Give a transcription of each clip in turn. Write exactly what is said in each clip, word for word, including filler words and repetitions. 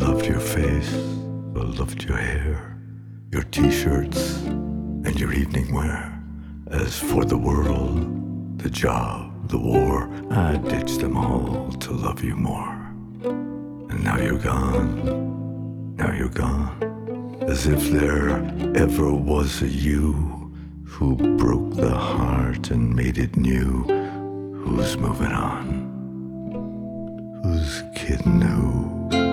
loved your face, I loved your hair, your t-shirts, and your evening wear. As for the world, the job, the war, I ditched them all to love you more. And now you're gone, now you're gone, as if there ever was a you who broke the heart and made it new. Who's moving on? Who's kidding who?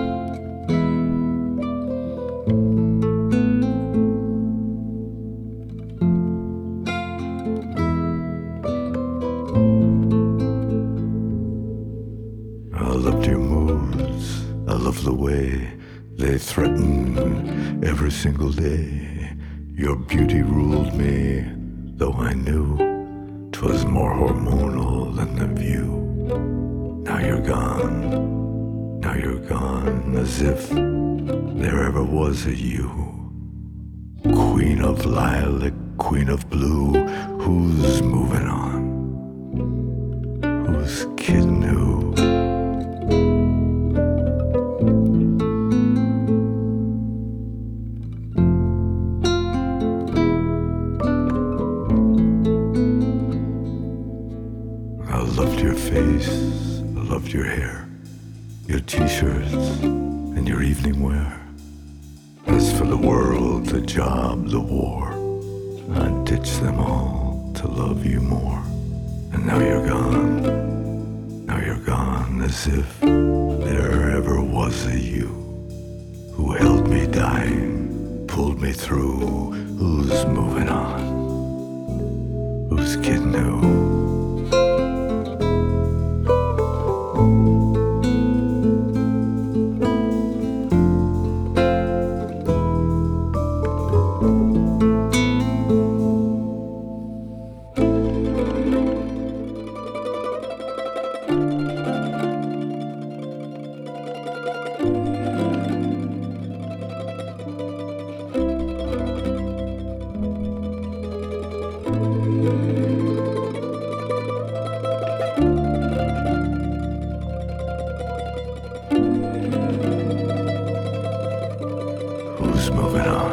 I loved your moods, I loved the way they threatened every single day. Your beauty ruled me, though I knew 'twas more hormonal than the view. Now you're gone, now you're gone, as if there ever was a you. Queen of lilac, queen of blue, who's moving on? Who's kidding who? I loved your face, I loved your hair, your t-shirts, and your evening wear. As for the world, the job, the war, I ditched them all to love you more. And now you're gone, now you're gone, as if there ever was a you who held me dying, pulled me through. Who's moving on? Who's kidding who? Who's moving on?